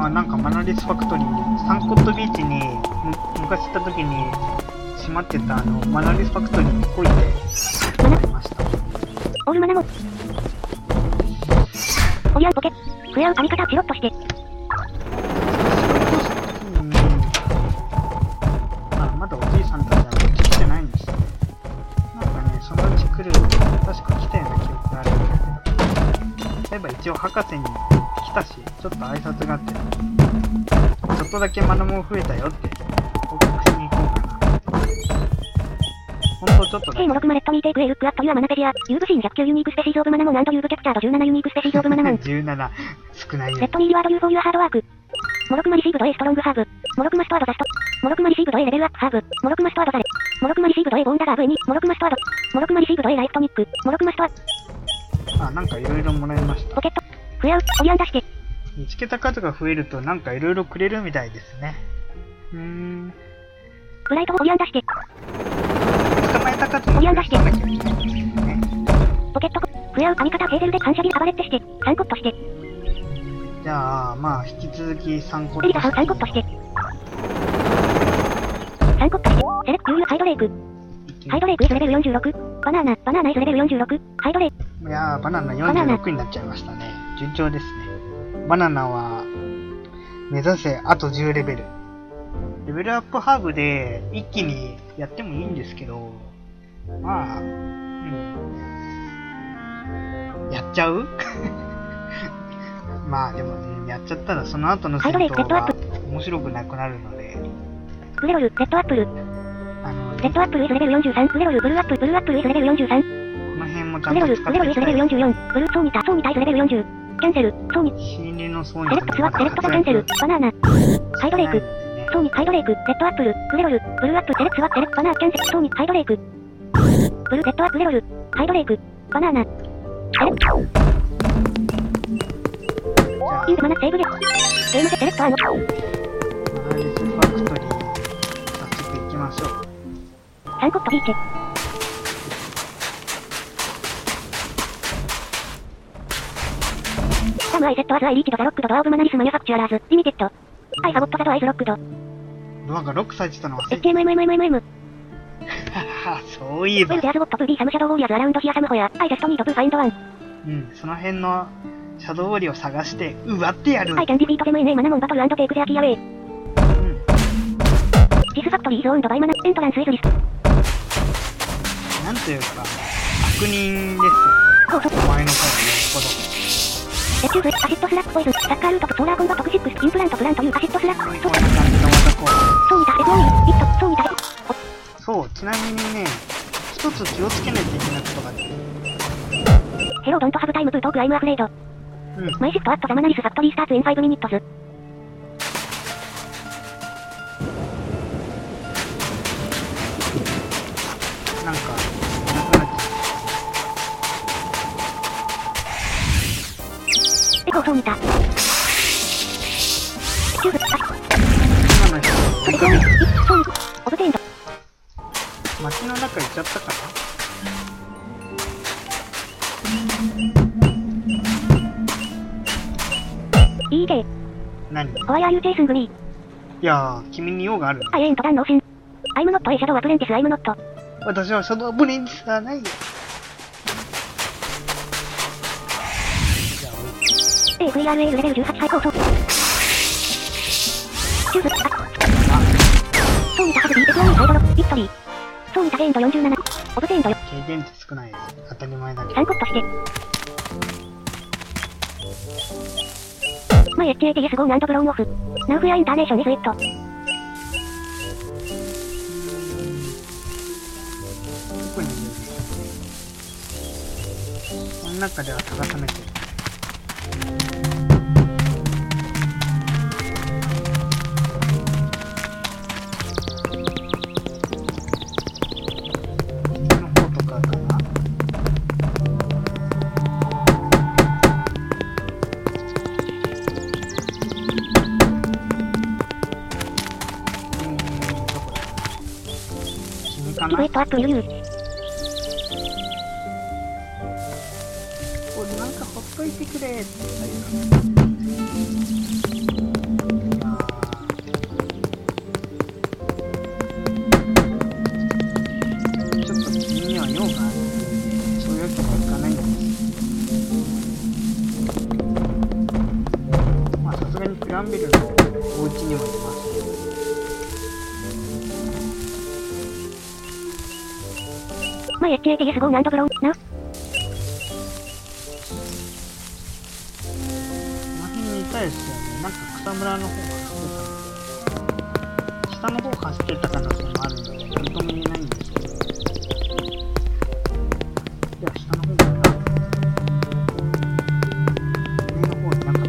あ、なんかマナリスファクトリー、サンコットビーチに昔行った時に閉まってたマナリスファクトリーに来いってました。 オールマナも。おりゃんポケ。クエア編み方チロッとして。 あ、まだおじいさんたちはこっち来てないんですよ。なんかね、そのうち来る、確か来たような記憶があるんだけど。例えば一応博士に来たし、ちょっと挨拶があって、ちょっとだけマナも増えたよって報告しに行こうかな。ほんとちょっとだけ。 モロクマレットミーテイクエルックアットユアマナペディア、ユーブシー209ユニークスペシーズオブマナモン&ユーブキャプチャード17ユニークスペシーズオブマナモン。 17、少ないよ。 レッドミーリワードユーフォーユアハードワーク。モロクマリシーブド A ストロングハーブ。モロクマストアドザスト。モロクマリシーブド A レベルアップハーブ。モロクマストアドザレ。モロクマリシーブド A ボーンダガー V2。モロクマストアド。モロクマリシーブド A ライフトニック。モロクマストア。 あ、なんかいろいろもらいました。 ポケット。フレアウ、オリアン出して。 見つけた数が増えるとなんかいろいろくれるみたいですね。 ブライトをオリアン出して。 捕まえた数もオリアン出して。 なきゃいけないね。 ポケット。フレアウ、編み方ヘーゼルで反射ビルアバレッテして。サンコットして。 じゃあ、まあ、引き続き参考エリダハウサンコットして。サンコットして。セレク、ユーユハイドレイク。ハイドレイクイズレベル46。バナナイズレベル46。ハイドレイク。 いやー、バナナ46になっちゃいましたね。順調ですね。バナナは、目指せ、あと10レベル。レベルアップハーブで一気にやってもいいんですけど、まあ、やっちゃうまあでもね、やっちゃったらその後の戦闘が面白くなくなるので。 グレロル、レッドアップル。レッドアップルイズレベル43。グレロル、ブルーアップルイズレベル43。 この辺もちゃんと使っていきたい。 グレロルイズレベル44。ブルー、ソーニタイズレベル40。キャンセル、ソーニ。 心霊のソーニセレクトスワット、セレクトキャンセル、バナナ。ハイドレイク。ソーニ、ハイドレイク、レッドアップル、グレロル、ブルーアップ、セレクトスワット、セレクトバナナ、キャンセル、ソーニ、ハイドレイク。ブルー、レッドアップ、グレロル、ハイドレイク、バナナ。セレクト。インデマナセーブで。ゲームでセレクトマナリスファクトリー、早速行きましょう。 サンコットビーチ。サムアイセットアズアイリーチドザロックドドアオブマナリスマニュファクチュアラーズリミテッド。アイファボットザドアイズロックド。 ドアがロックされてたの忘れてた。 HMMMMM。 そういえば。 ウェルデアズボットプーディーサムシャドウウォーリアズアラウンドヒアサムホヤ。アイジェストニードプーファインドワン。 その辺のシャドウウォリを探して奪ってやる。 アイキャンディビートゼムエネイマナモンバトル&テイクゼアキーアウェイ。ディスファクトリーズオーンドバイマナエントランスイズリスト。 なんというか、悪人ですよね。お前の声はよっぽど。 レチューブ、アシッドスラックポイズン、サッカールートとソーラーコンバットクシックス、インプラントプラントユー、アシッドスラック、 こんな感じの技こう。 ソーニタ、F1、ビット、ソーニタ、 そう、ちなみにね、一つ気をつけないといけないことがあって。 ヘロードントハブタイムプートークアイムアフレイド。マイシフトアットザマナリスファクトリースターツイン5ミニットズ。 なんか、なくなっちゃう。 エコーソーニタ。チューブ、 今の人、 ソーニ、オブテインド。 街の中行っちゃったかな。 EK。 何？ Why are you chasing me? いやー、君に用がある。 I ain't done nothing. I'm not a shadow apprentice, I'm not. 私はシャドウブレンチじゃないよ。 AVRA レベル18最高速。チューブ、ソーニタハズビーテクオンサイドロ、ビットリー。ソーニタゲインド47。オブテインドよ。 経験値少ないです。当たり前だけど。 サンコットして。My HATS gone and blown off. Now we are internation is it. どこにいるんですか？この中では探さなきゃいけない。 Give it up to you. これなんかほっといてくれって言ったよ。 がにクランベルのお家にもいます。 まあ、HATS5 なんとブロン、な。 この辺にいたですよね。なんか草むらの方が走ってたんで、下の方走ってた可能性もあるので、なんとも言えないんですけど。いや、下の方かな。上の方になかった。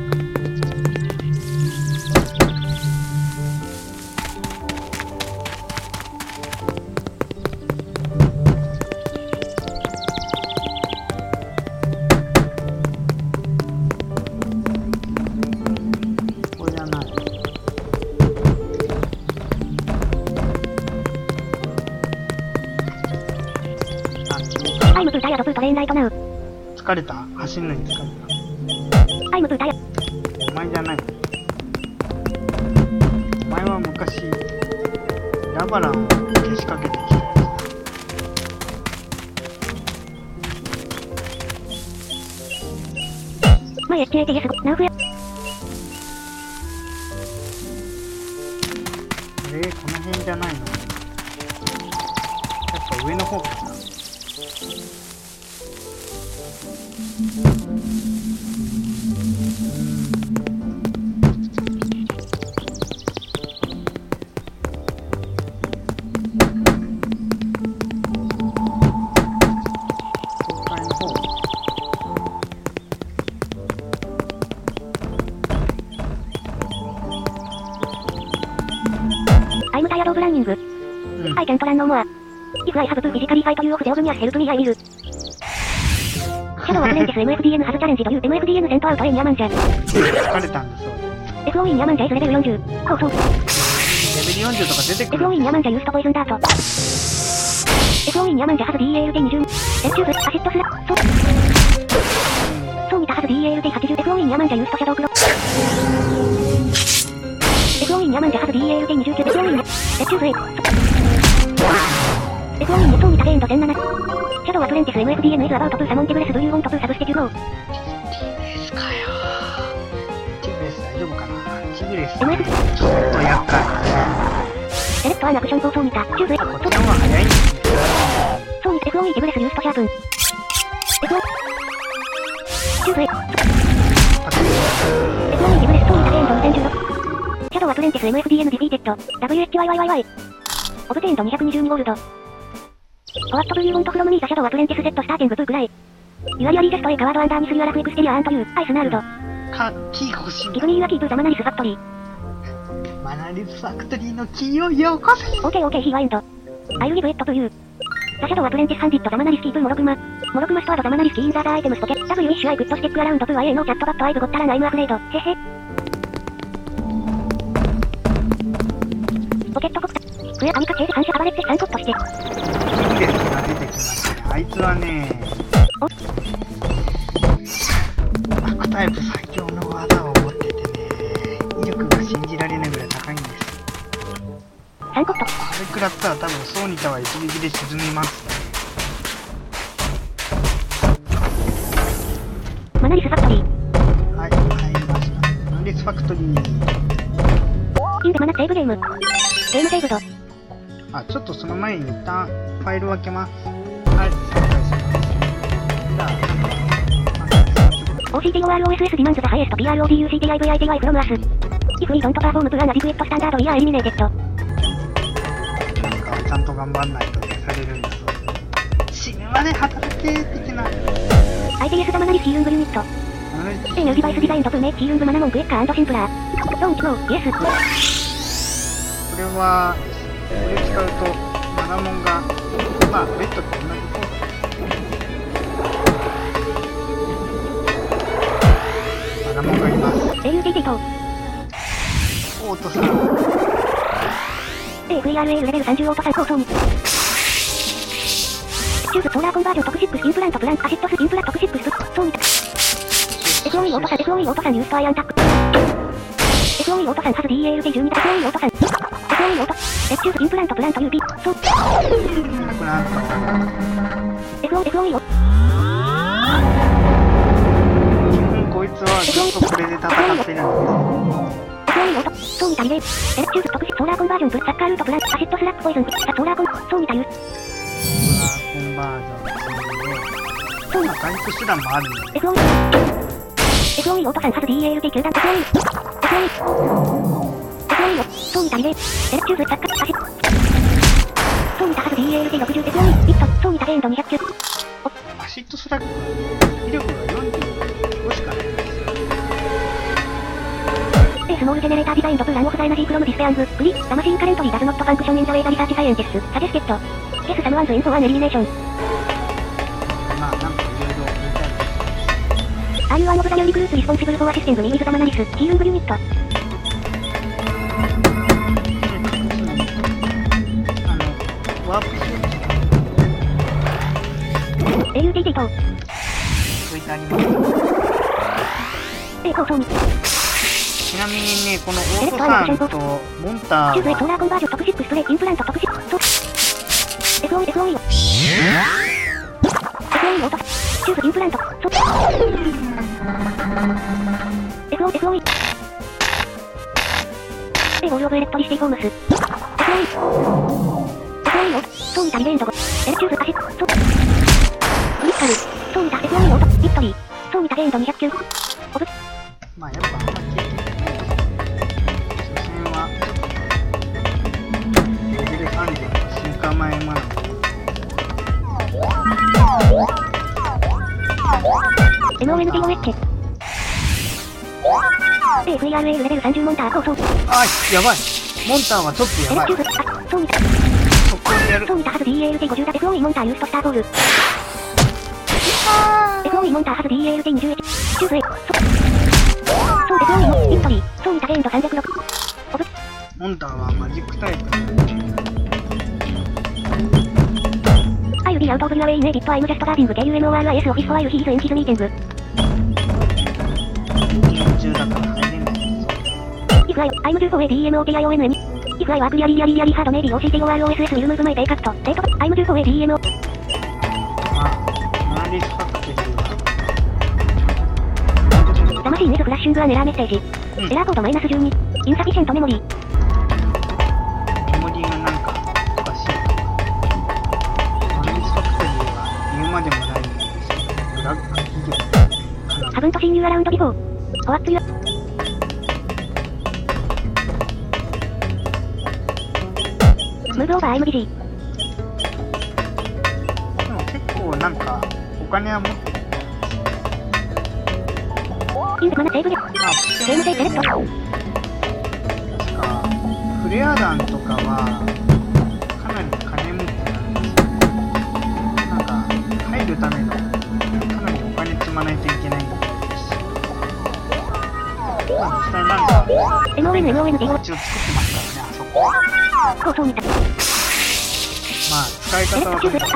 トレインライトナウ。 疲れた？走るのに疲れた。アイムブータヤ。 お前じゃない。お前は昔、ラバランをけしかけてきたやつ。まあ、HATS5、ナウフや。 この辺じゃないの？やっぱ上の方かな。 I'm tired of running. I can't run no more. If I have to physically fight you off the obvious help me I will. Shadow Apprentice MFDN has challenged you. MFDN sent out in Yamancha. 疲れたんです。 FO in Yamancha is level 40. How so? レベル40とか出てくる。 FO in Yamancha used to poison dart. FO in Yamancha has DALT20. Excuse, assist slap. So Mita has DALT80. FO in Yamancha used to shadow clock. FO in Yamancha has DALT29. FO in Excuse it. FO in So Mita gained 1007. Shadow Apprentice MFDN is about to summon Tigress. Do you want to substitute no? ですかよ。ティグレス大丈夫かな。ティグレス MF ちょっと厄介。 セレクトアンアクション放送見た。チューズエ。 こっちの方が早いんですね。 そうに FOE ティグレスユーストシャープン。FO。チューズエ。FOE ティグレスそうにタケンド2016。シャドウアプレンティス MFDN ディフィーテッド。WHYYYY。オブテインド222ゴールド。What do you want from me? The Shadow Apprentice set starting to cry. You are really just a coward underneath your rough exterior and you, I snarled. キー欲しい。 Give me your key to the Manalis Factory. マナリスファクトリーのキーをよこせ。 Okay, he whined. I'll give it to you. The Shadow Apprentice handed the Manalis key to Morokuma. Morokuma stored the Manalis key in the other items pocket. Wish I could stick around to IA no chat but I've got Taran I'm afraid. Hehe. ポケットコクタ。クエアミカチェで反射暴れて3コットして。 ティグレスが出てきましたね。あいつはね、アクタイプ最強の技を持っててね、威力が信じられないぐらい高いんです。 3コット。 あれ食らったら多分ソーニタは一撃で沈みます。 マナリスファクトリー。 はい、入りました。マナリスファクトリー。 インデマナセーブゲーム。ゲームセーブド。 あ、ちょっとその前に一旦ファイルを開けます。はい、再開します。 OCTOROSS demands the highest PRODUCTIVITY from us. If we don't perform to an adequate standard, we are eliminated. なんかちゃんと頑張んないと消されるんですよ。死ぬまで働け的な。 ITS ダマナリスヒールングユニット。A new device designed to make healing mana more quicker and simpler. Don't know, yes. これはこれ使うとマナモンがまあベッドと同じそうだ。マナモンがいます。 AUTT とオートさん。 AFERL レベル30オートさん構想に。チューズソーラーコンバージョン特シップスインプラントプランアシットスインプラント特シップスそうに。FOE オートさん FOE オートさんユーストアイアンタック。FOE オートさんはず DALT12 だ。FOE オートさん。FOE オート。チューズインプラントプラント UP。そう。 なくなった。 FOE 基本こいつはずっとこれで戦ってるんでソーニタリレー、エレクチューズ特殊ソーラーコンバージョンプラサッカールートプランアシッドスラックポイズンソーラーコンソーニタユーコンバージョンまあ回復手段もあるんで SOE オートさんハズ DALT 球団 SOE ソーニタリレー、エレクチューズサッカーアシッドソーニタハズ DALT60 SOE ビットソーニタレーンド200球アシッドスラックは威力が45しかないんですよ。 スモールジェネレーターデザインドプランオフザエナジーフロムディスペアンググリダマシンカレントリーダズノットファンクションインザウェイザリサーチサイエンティスサジェスケットゲスサムワンズインフォアンエリミネーションまあなんかいろいろ言いたいです。 Are you one of the only groups responsible for assisting me with the Manalis healing unit? ワープしよう。 AUTT とそういったあります放送にちなみにね、このオートさんとモンターチューズエソーはラーコンバージョン特シックストレイインプラント特シックス SOE オートチューズインプラントSOE ウォールオブエレクトリシティフォームス SOE ソーニタリレーンドゴエレチューズアシックソクリスタルソーニタ SOE オートビットリーソーニタレーンド200球オブまあやっぱあんまり経験ない初戦はレベル30の進化前まで MONTOH FERL レベル30モンター放送あやばいモンターはちょっとやばいエレクチューズソーニタ速攻でやるソーニタハズ DALT50 だ SOE モンターユーストスターボール SOE モンターハズ DALT21 チューズエそう SOE ビットリーソーニタレーンド306オブモンターはマジックタイプ I'll be out of your way in a bit I'm just guarding KUMORIS office while he is in his meeting 中だから入れないんですよ If I'm due for a DMOTIONM If I work really hard maybe OCTOROSS will move my pay cut Date I'm due for a DMO まあマナリスファクトリーは魂ネスフラッシングアンエラーメッセージ、エラーコードマイナス12インサフィシェントメモリーメモリーがなんかおかしいとかマナリスファクトリーは言うまでもないんですけどブラック企業かなハブントシンユーアラウンドビフォーホワッツユアムーブオーバー IMDG でも結構なんかお金は持ってるインセマナセーブでまあゲームセイセレクト確かフレア弾とかはかなり金持ってなんですよなんか入るためのかなりお金積まないといけないみたいですしまあ実際なんか MONMONTO 一応作ってますからねあそこ放送にたまあ使い方はとにかく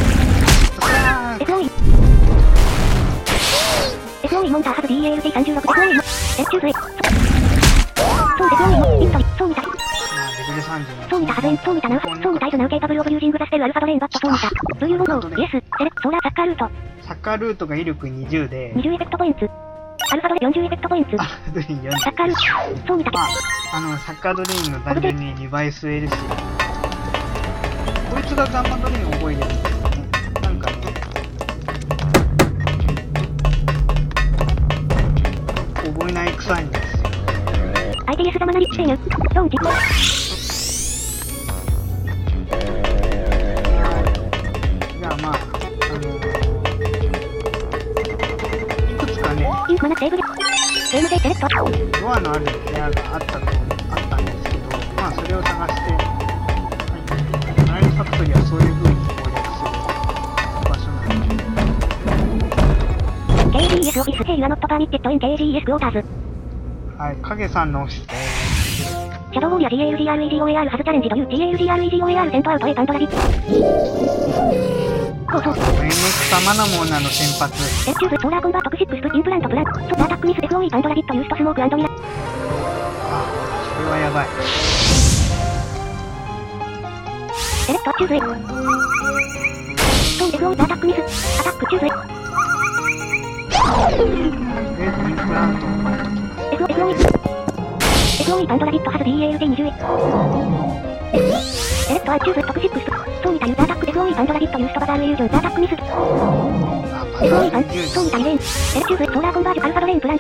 SOE SOE モンターハズ DALT36 SOE エレチューズエそう SOE モイントリそうにたまあレベル30 そうにたハズエンそうにたナウハそうにたイズナウケーパブルオブユージングザステルアルファドレインバットそうにたブーユーボーノイエスセレクトソーラーサッカールートサッカールートが威力20で 20エフェクトポイントアルファドレ40エフェクトポイントあドリン40 サッカールートそうにたまあサッカードレインの単純にリバイス L しこいつがガンマドレイン覚えてるんですよねなんか覚えない臭いんですよ ITS ガマナリッチセイユドンチじゃあまあいくつかねインマナセーブでゲームセイセレクトドアのある部屋があったんですけどまあそれを探してナインファクトリーはそういう風に攻略する場所なので KGS オフィスヘイユアノットパーミッテッドイン KGS クォーターズはい影さんのオフィスですシャドウウォーリア GALGREGOAR ハズチャレンジという GALGREGOAR セントアウト A パンドラビ放送 NX 様のモーナの先発エレチューズソーラーコンバートクシックスインプラントプランソーラータックミス FOE パンドラビットユーストスモーク&ミラあそれはやばいセレクトチューズエトン FOE アタックミスアタックチューズエインプラントを覚えておきます。 SOE バンドラビットハズ BALD21。セレクトアンチューズ特シックス。ソーニタユーザータック SOE バンドラビットユーストバザールイリュージョンザータックミス。SOE バン、ソーニタリレーン。セレクチューズソーラーコンバージュアルファドレーンプラン。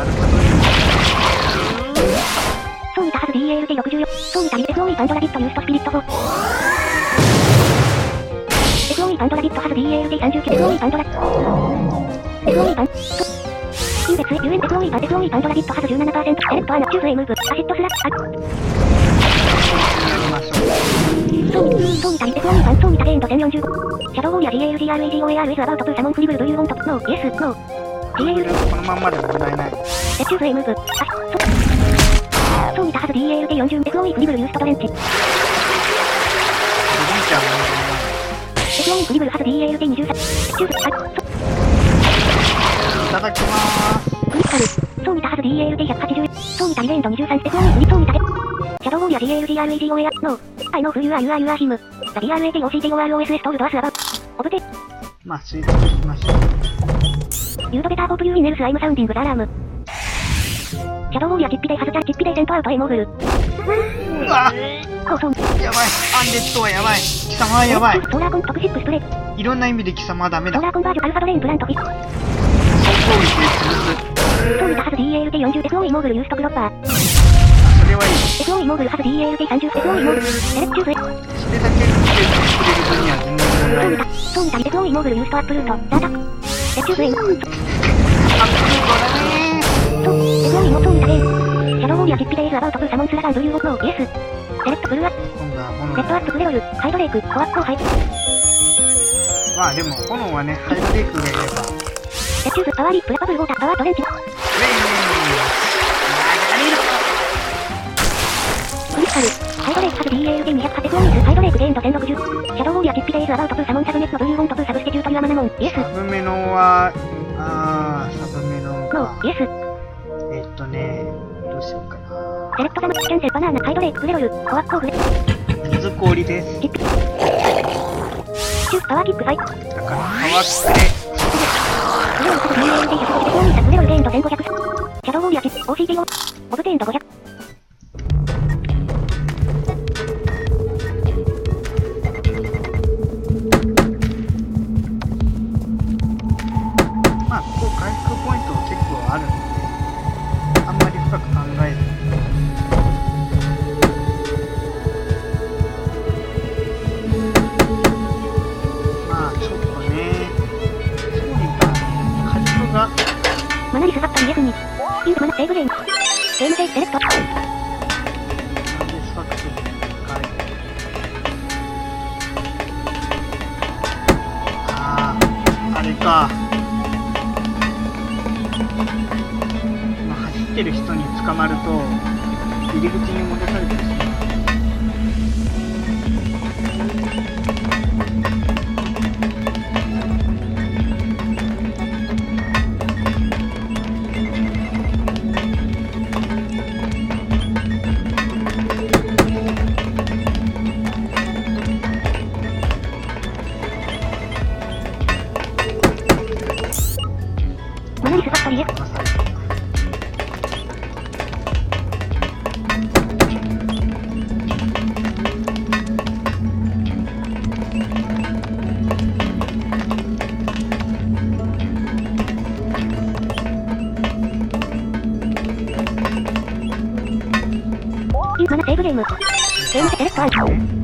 ソーニタハズ BALD64。ソーニタリ SOE バンドラビットユーストスピリット4。SOE バンドラビットハズ BALD39。SOE バンドラ。SOE バン。インベツ、UN SOE バン、SOE バンドラビットハズ 17%。セレクトアナチューズ A ムーブ。アシッドスラッソーニタリ SOE バン、ソーニタレーンド1045。シャドウウォーリア GALGREGOARS アバウトプーサモンフリブル Do you want? No, yes, no. GAL このまんまで問題ない。 セチューズ A ムーブ。ソーニタハズ BALD40。SOE フリブルユーストトレンチ。SOE フリブルハズ BALD23。セチューズ、 いただきまーす。 クリスタル、ソーニタハズ BALD180。ソーニタリレーンド23。SOE フリソーニタレ。シャドウウォーリア GALGREGOAR No. I know who you are, you are him. The BRATOCTOROSS told us about. オブテ。 まあ、推測しましょう。 You do better hope you in else I'm sounding the alarm. シャドウウォーリアチッピデイハズチャチッピデイセントアウトエモーグル。 うわコソン。 やばい。アンデッドはやばい。貴様はやばい。 ソーラーコントクシップスプレイ。 いろんな意味で貴様はダメだ。 ソーラーコンバージュアルファドレインプラントフィッ。 総攻撃で潰ソーニタハズ BALD40。SOE モーグルユーストクロッパー。 す。それはいい。 SOE モーグルハズ BALD30。SOE モーグル。セレクチューズ。 それだけ見てくれる分には全然問題ない。 ソーニタリ SOE モーグルユーストアップルート。ザータック。セレクチューズ A。 アップルートだね SOE モソーニタレーン。シャドウウォーリアチッピデイズアバウトプーサモンスラガンドユーゴノー。イエス。セレクトブルーアップ。 今度はセットアップクレオル。ハイドレイク。コアッコーハイ。 まあでも、炎はね、ハイブレイクがいれば。 セチューズ、パワーリップ、ラパブルウォーター、パワートレンチ。 クリスタル、ハイドレイクハズ BALD208。SOE ズ、ハイドレイクゲーンド1060。シャドウウォーリアチッピデイズアバウトプーサモンサブネットブルーボントプーサブステチュートリュアマナモン。イエス。 サブメノは、サブメノノか。 ー、イエス。 どうしようかな。 セレクトザム、キャンセル、バナナ、ハイドレイク、クレロル、コアッコーフレ。 水氷です。 チップ。チュース、パワーキック、ファイ。 だから、パワースプレクレオルハズ BALD100。SOE ズ、クレロルゲーンド1500。シャドウウォーリアチップ、OCTO。オブテーンド500。 まあ、ここ回復ポイント結構あるので、あんまり深く考えずに。まあ、ちょっとね、そうにか、回復が、 マナリスハッタン F に。インプマナセーブレーン。ゲームセーフセレクト。 なんでスファクスに変えて。あれか。走ってる人に捕まると入り口に戻されてしまう。 マナリスハッタリ F。インプマナセーブゲーム。ゲームセレクトアウト。